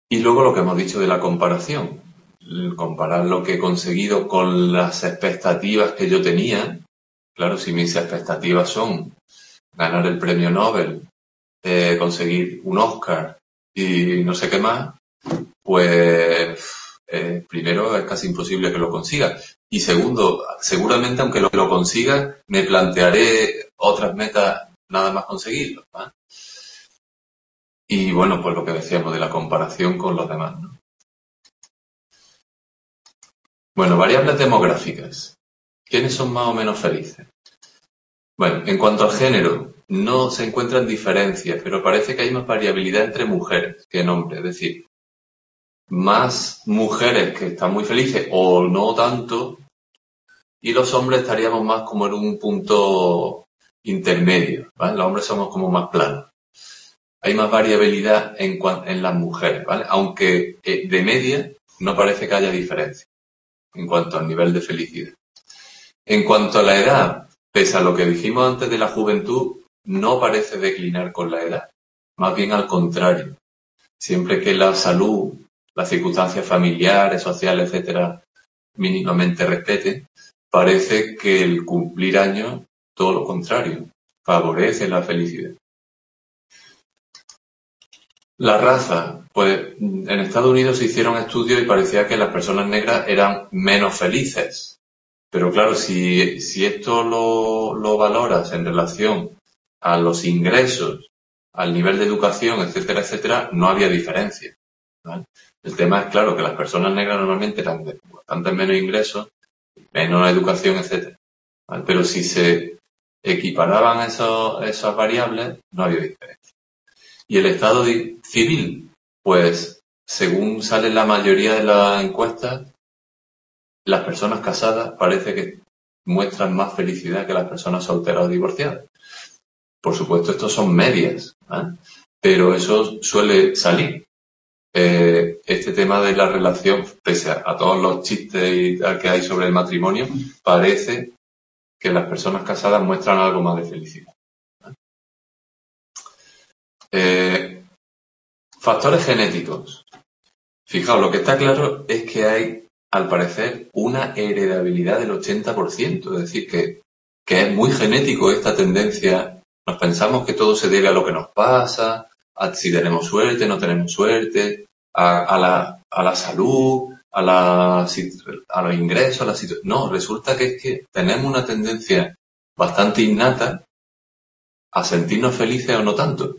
Y luego lo que hemos dicho de la comparación. Comparar lo que he conseguido con las expectativas que yo tenía. Claro, si mis expectativas son ganar el premio Nobel, conseguir un Oscar y no sé qué más, pues primero es casi imposible que lo consiga. Y segundo, seguramente aunque lo consiga, me plantearé otras metas nada más conseguirlo, ¿vale? Y bueno, pues lo que decíamos de la comparación con los demás, ¿no? Bueno, variables demográficas. ¿Quiénes son más o menos felices? Bueno, en cuanto al género, no se encuentran diferencias, pero parece que hay más variabilidad entre mujeres que en hombres. Es decir, más mujeres que están muy felices o no tanto, y los hombres estaríamos más como en un punto intermedio, ¿vale? Los hombres somos como más planos. Hay más variabilidad en las mujeres, ¿vale? Aunque de media no parece que haya diferencia en cuanto al nivel de felicidad. En cuanto a la edad, pese a lo que dijimos antes de la juventud, no parece declinar con la edad. Más bien al contrario. Siempre que la salud, las circunstancias familiares, sociales, etcétera, mínimamente respeten, parece que el cumplir años, todo lo contrario, favorece la felicidad. La raza, pues en Estados Unidos se hicieron estudios y parecía que las personas negras eran menos felices. Pero claro, si esto lo valoras en relación a los ingresos, al nivel de educación, etcétera, etcétera, no había diferencia, ¿vale? El tema es, claro, que las personas negras normalmente eran de bastante menos ingresos, menos educación, etcétera, ¿vale? Pero si se equiparaban esas variables, no había diferencia. Y el estado civil, pues, según sale la mayoría de las encuestas, las personas casadas parece que muestran más felicidad que las personas solteras o divorciadas. Por supuesto, estos son medias, ¿eh? Pero eso suele salir. Este tema de la relación, pese a todos los chistes y tal que hay sobre el matrimonio, parece que las personas casadas muestran algo más de felicidad. Factores genéticos. Fijaos, lo que está claro es que hay, al parecer, una heredabilidad del 80%, es decir, que es muy genético esta tendencia. Nos pensamos que todo se debe a lo que nos pasa, a si tenemos suerte, no tenemos suerte, a la salud, a los ingresos, a la situación. No, resulta que es que tenemos una tendencia bastante innata a sentirnos felices o no tanto.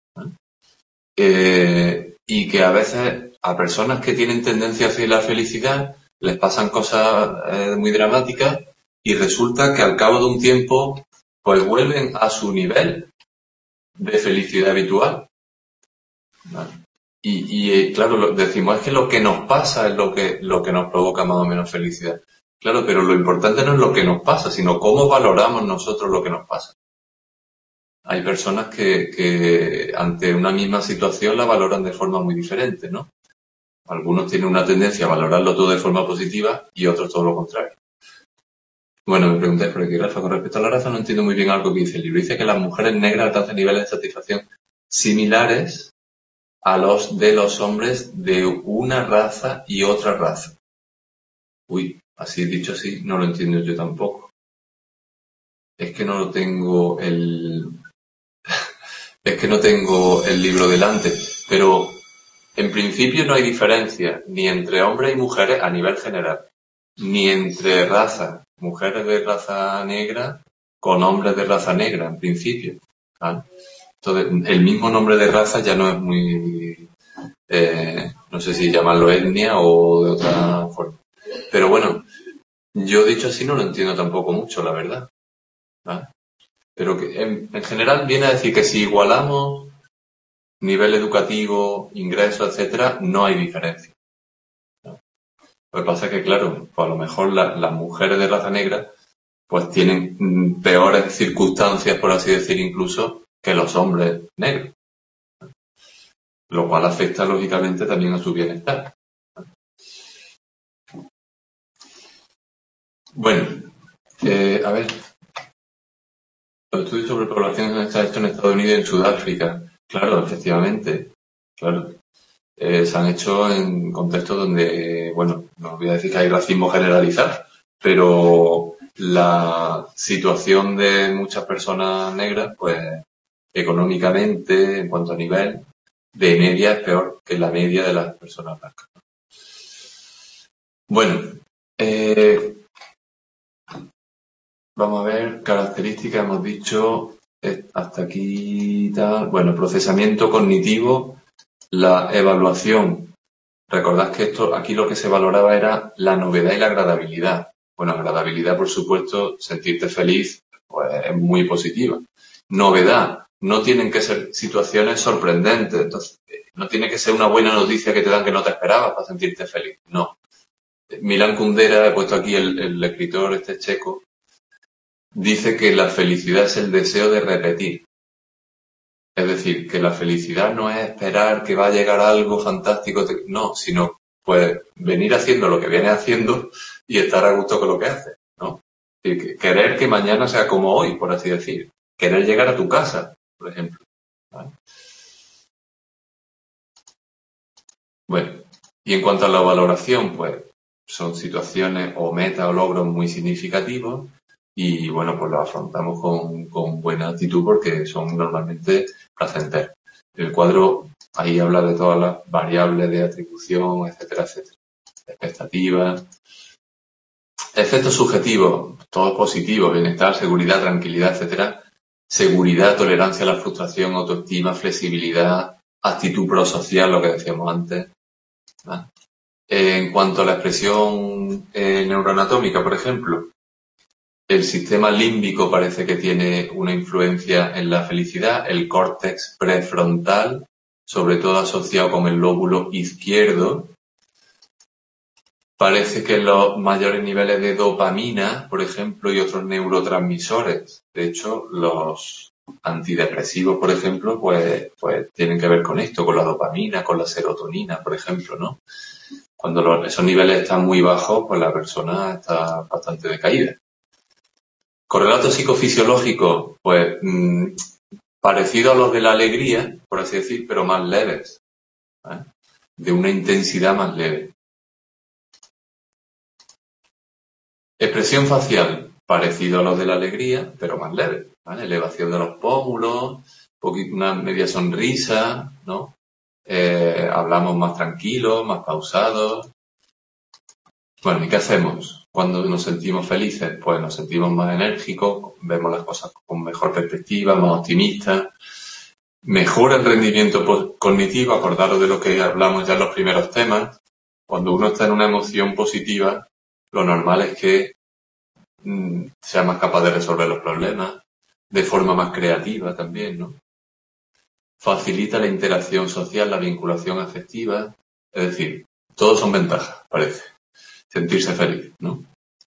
Y que a veces a personas que tienen tendencia hacia la felicidad les pasan cosas muy dramáticas y resulta que al cabo de un tiempo pues vuelven a su nivel de felicidad habitual, ¿vale? Claro, decimos es que lo que nos pasa es lo que nos provoca más o menos felicidad. Claro, pero lo importante no es lo que nos pasa, sino cómo valoramos nosotros lo que nos pasa. Hay personas que ante una misma situación la valoran de forma muy diferente, ¿no? Algunos tienen una tendencia a valorarlo todo de forma positiva y otros todo lo contrario. Bueno, me preguntáis por aquí, Rafa, con respecto a la raza no entiendo muy bien algo que dice el libro. Dice que las mujeres negras alcanzan niveles de satisfacción similares a los de los hombres de una raza y otra raza. Uy, así dicho así, no lo entiendo yo tampoco. Es que no lo tengo es que no tengo el libro delante, pero en principio no hay diferencia ni entre hombres y mujeres a nivel general, ni entre razas, mujeres de raza negra con hombres de raza negra, en principio, ¿vale? Entonces, el mismo nombre de raza ya no es muy, no sé si llamarlo etnia o de otra forma. Pero bueno, yo dicho así no lo entiendo tampoco mucho, la verdad, ¿vale? Pero que en general viene a decir que si igualamos nivel educativo, ingresos, etcétera, no hay diferencia. Lo que pasa es que, claro, pues a lo mejor las mujeres de raza negra pues tienen peores circunstancias, por así decir, incluso que los hombres negros, lo cual afecta lógicamente también a su bienestar. Bueno, a ver, los estudios sobre población han estado hechos en Estados Unidos y en Sudáfrica. Claro, efectivamente, claro. se han hecho en contextos donde, bueno, no voy a decir que hay racismo generalizado, pero la situación de muchas personas negras, pues económicamente, en cuanto a nivel, de media es peor que la media de las personas blancas. Bueno, vamos a ver, características, hemos dicho, hasta aquí tal. Bueno, procesamiento cognitivo, la evaluación. Recordad que esto, aquí lo que se valoraba era la novedad y la agradabilidad. Bueno, agradabilidad, por supuesto, sentirte feliz, pues es muy positiva. Novedad, no tienen que ser situaciones sorprendentes, entonces, no tiene que ser una buena noticia que te dan que no te esperabas para sentirte feliz, no. Milan Kundera, he puesto aquí el escritor este checo, dice que la felicidad es el deseo de repetir. Es decir, que la felicidad no es esperar que va a llegar algo fantástico, no, sino pues venir haciendo lo que vienes haciendo y estar a gusto con lo que haces, ¿no? Y querer que mañana sea como hoy, por así decir. Querer llegar a tu casa, por ejemplo. ¿Vale? Bueno, y en cuanto a la valoración, pues son situaciones o metas o logros muy significativos y bueno, pues lo afrontamos con buena actitud porque son normalmente placenteros. El cuadro ahí habla de todas las variables de atribución, etcétera, etcétera. Expectativas. Efectos subjetivos, todos positivos, bienestar, seguridad, tranquilidad, etcétera. Seguridad, tolerancia a la frustración, autoestima, flexibilidad, actitud prosocial, lo que decíamos antes. ¿Vale? En cuanto a la expresión neuroanatómica, por ejemplo, el sistema límbico parece que tiene una influencia en la felicidad, el córtex prefrontal, sobre todo asociado con el lóbulo izquierdo. Parece que los mayores niveles de dopamina, por ejemplo, y otros neurotransmisores, de hecho, los antidepresivos, por ejemplo, pues tienen que ver con esto, con la dopamina, con la serotonina, por ejemplo, ¿no? Cuando esos niveles están muy bajos, pues la persona está bastante decaída. Correlatos psicofisiológicos, pues parecido a los de la alegría, por así decir, pero más leves, ¿vale? De una intensidad más leve. Expresión facial, parecido a los de la alegría, pero más leve, ¿vale? Elevación de los pómulos, una media sonrisa, ¿no? Hablamos más tranquilos, más pausados. Bueno, ¿y qué hacemos cuando nos sentimos felices? Pues nos sentimos más enérgicos, vemos las cosas con mejor perspectiva, más optimistas. Mejora el rendimiento cognitivo, acordaros de lo que hablamos ya en los primeros temas. Cuando uno está en una emoción positiva, lo normal es que sea más capaz de resolver los problemas, de forma más creativa también, ¿no? Facilita la interacción social, la vinculación afectiva, es decir, todos son ventajas, parece. Sentirse feliz, ¿no?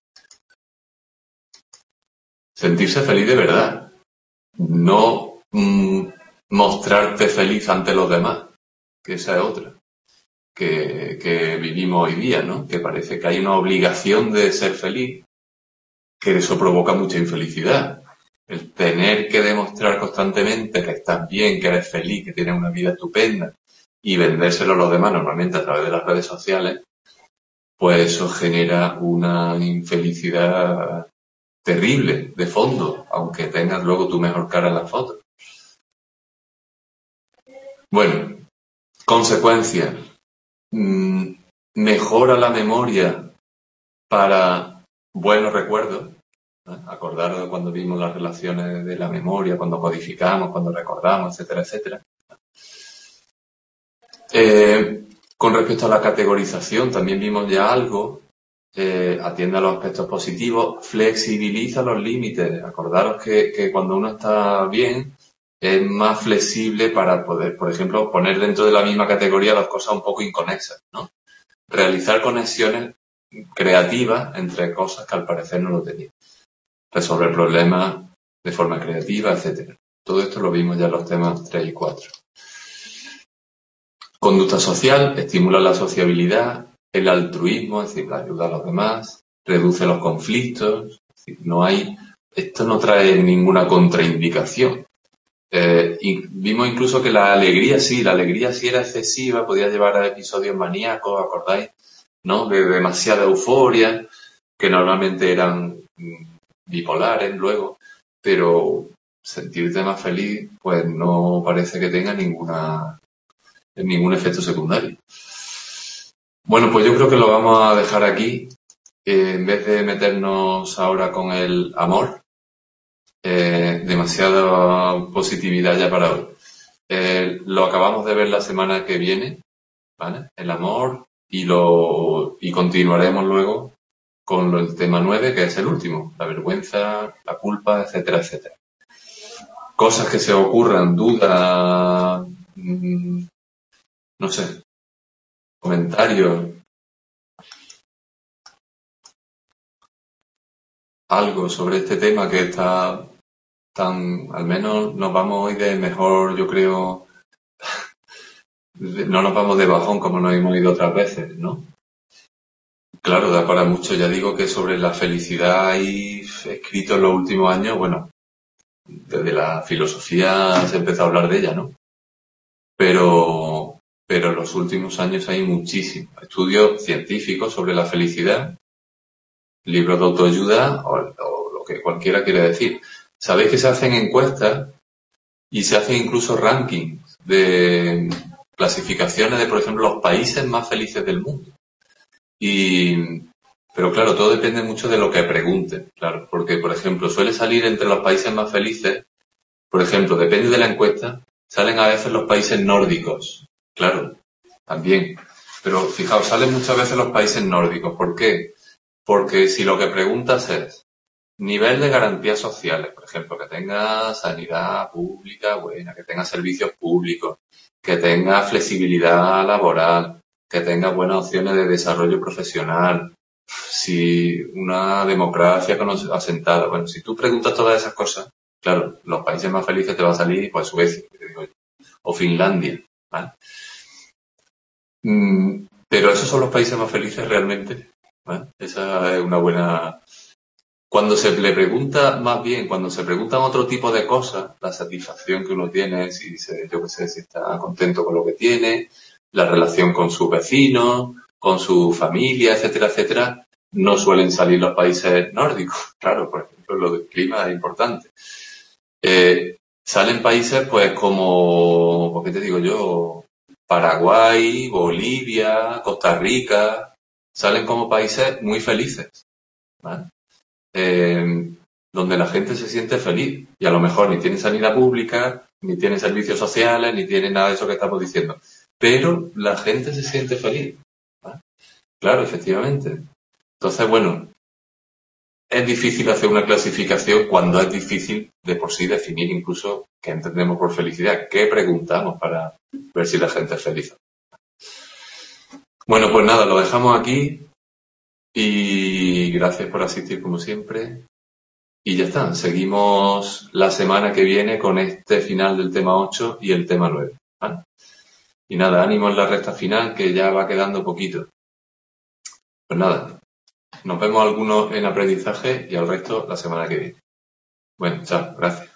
Sentirse feliz de verdad. No mostrarte feliz ante los demás, que esa es otra, que vivimos hoy día, ¿no? Que parece que hay una obligación de ser feliz, que eso provoca mucha infelicidad. El tener que demostrar constantemente que estás bien, que eres feliz, que tienes una vida estupenda y vendérselo a los demás normalmente a través de las redes sociales, pues eso genera una infelicidad terrible de fondo, aunque tengas luego tu mejor cara en la foto. Bueno, consecuencias. Mejora la memoria para buenos recuerdos. Acordaros de cuando vimos las relaciones de la memoria, cuando codificamos, cuando recordamos, etcétera, etcétera. Con respecto a la categorización, también vimos ya algo. Atiende a los aspectos positivos, flexibiliza los límites. Acordaros que cuando uno está bien, es más flexible para poder, por ejemplo, poner dentro de la misma categoría las cosas un poco inconexas, ¿no? Realizar conexiones creativas entre cosas que al parecer no lo tenían. Resolver problemas de forma creativa, etcétera. Todo esto lo vimos ya en los temas 3 y 4. Conducta social, estimula la sociabilidad, el altruismo, es decir, la ayuda a los demás, reduce los conflictos, es decir, esto no trae ninguna contraindicación. Y vimos incluso que la alegría sí era excesiva, podía llevar a episodios maníacos, ¿acordáis? ¿No? De demasiada euforia, que normalmente eran bipolares luego, pero sentirte más feliz, pues no parece que tenga ningún efecto secundario. Bueno, pues yo creo que lo vamos a dejar aquí. En vez de meternos ahora con el amor, demasiada positividad ya para hoy. Lo acabamos de ver la semana que viene, ¿vale? El amor, y continuaremos luego con el tema 9, que es el último, la vergüenza, la culpa, etcétera, etcétera. Cosas que se ocurran, dudas, no sé, comentarios, algo sobre este tema que está tan, al menos nos vamos hoy de mejor, yo creo, no nos vamos de bajón como nos hemos ido otras veces, ¿no? Claro, da para mucho. Ya digo que sobre la felicidad hay escrito en los últimos años, bueno, desde la filosofía se empezó a hablar de ella, ¿no? Pero en los últimos años hay muchísimos estudios científicos sobre la felicidad, libros de autoayuda o lo que cualquiera quiera decir. Sabéis que se hacen encuestas y se hacen incluso rankings de clasificaciones de, por ejemplo, los países más felices del mundo. Pero claro, todo depende mucho de lo que pregunten, claro, porque, por ejemplo, suele salir entre los países más felices, por ejemplo, depende de la encuesta, salen a veces los países nórdicos, claro, también. Pero fijaos, salen muchas veces los países nórdicos. ¿Por qué? Porque si lo que preguntas es nivel de garantías sociales, por ejemplo, que tenga sanidad pública buena, que tenga servicios públicos, que tenga flexibilidad laboral, que tenga buenas opciones de desarrollo profesional, si una democracia asentada. Bueno, si tú preguntas todas esas cosas, claro, los países más felices te va a salir, pues Suecia, o Finlandia, ¿vale? Pero esos son los países más felices realmente, ¿vale? Esa es una buena. Cuando se le pregunta, más bien, cuando se preguntan otro tipo de cosas, la satisfacción que uno tiene, yo qué sé, si está contento con lo que tiene, la relación con sus vecinos, con su familia, etcétera, etcétera, no suelen salir los países nórdicos. Claro, por ejemplo, lo del clima es importante. Salen países, pues, como, ¿qué te digo yo? Paraguay, Bolivia, Costa Rica, salen como países muy felices, ¿vale? Donde la gente se siente feliz y a lo mejor ni tiene sanidad pública, ni tiene servicios sociales, ni tiene nada de eso que estamos diciendo. Pero la gente se siente feliz, ¿vale? Claro, efectivamente. Entonces, bueno, es difícil hacer una clasificación cuando es difícil de por sí definir incluso qué entendemos por felicidad, qué preguntamos para ver si la gente es feliz. Bueno, pues nada, lo dejamos aquí y gracias por asistir como siempre. Y ya está, seguimos la semana que viene con este final del tema 8 y el tema 9, ¿vale? Y nada, ánimo en la recta final que ya va quedando poquito. Pues nada, nos vemos algunos en aprendizaje y al resto la semana que viene. Bueno, chao, gracias.